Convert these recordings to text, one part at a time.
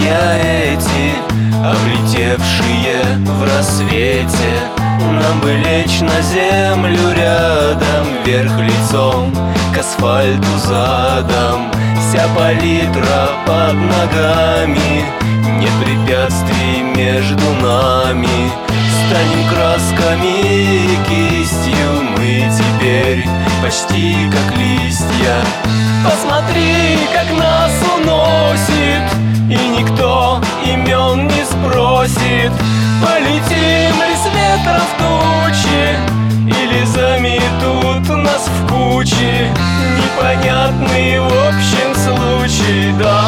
меня эти, облетевшие в рассвете. Нам бы лечь на землю рядом, вверх лицом, к асфальту задом. Вся палитра под ногами, нет препятствий между нами. Станем красками и кистью мы теперь почти как листья. Посмотри, как нас уносит, и никто имен не спросит. Полетим ли с ветром в тучи, или заметут нас в кучи? Непонятный в общем случай, да.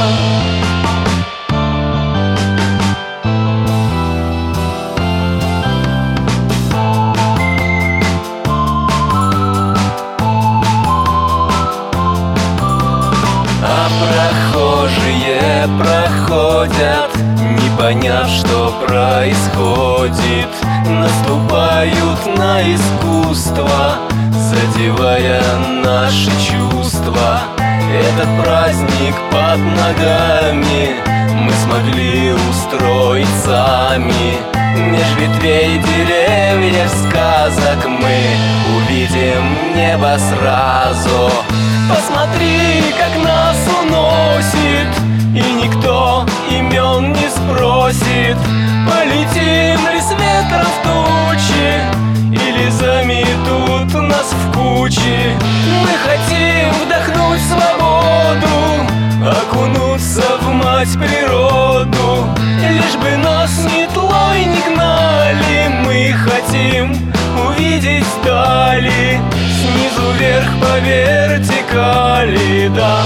А прохожие проходят, не поняв, что происходит. Наступают на искусство, задевая наши чувства. Этот праздник под ногами мы смогли устроить сами. Меж ветвей деревьев сказок мы увидим небо сразу. Посмотри, как нас уносит, и никто имен не спросит. Полетим ли с ветром в тучи, или заметут нас в кучи? Мы хотим вдохнуть свободу, окунуться в мать природу. Лишь бы нас ни тлой не гнали, мы хотим увидеть дали, снизу вверх по вертикали, да.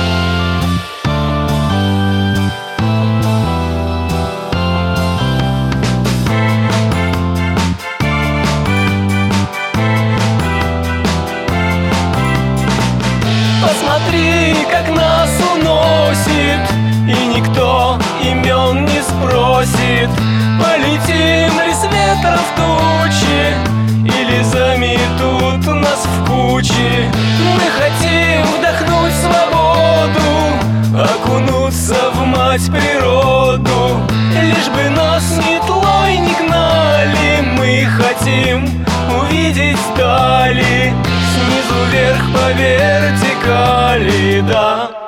Посмотри, как нас уносит, и никто имен не спросит. Полетим ли с ветром в тучи, или заметут нас в кучи? Мы хотим вдохнуть свободу, окунуться в мать природу. Лишь бы нас ни тлой не гнали, мы хотим увидеть дали, снизу вверх по вертикали, да.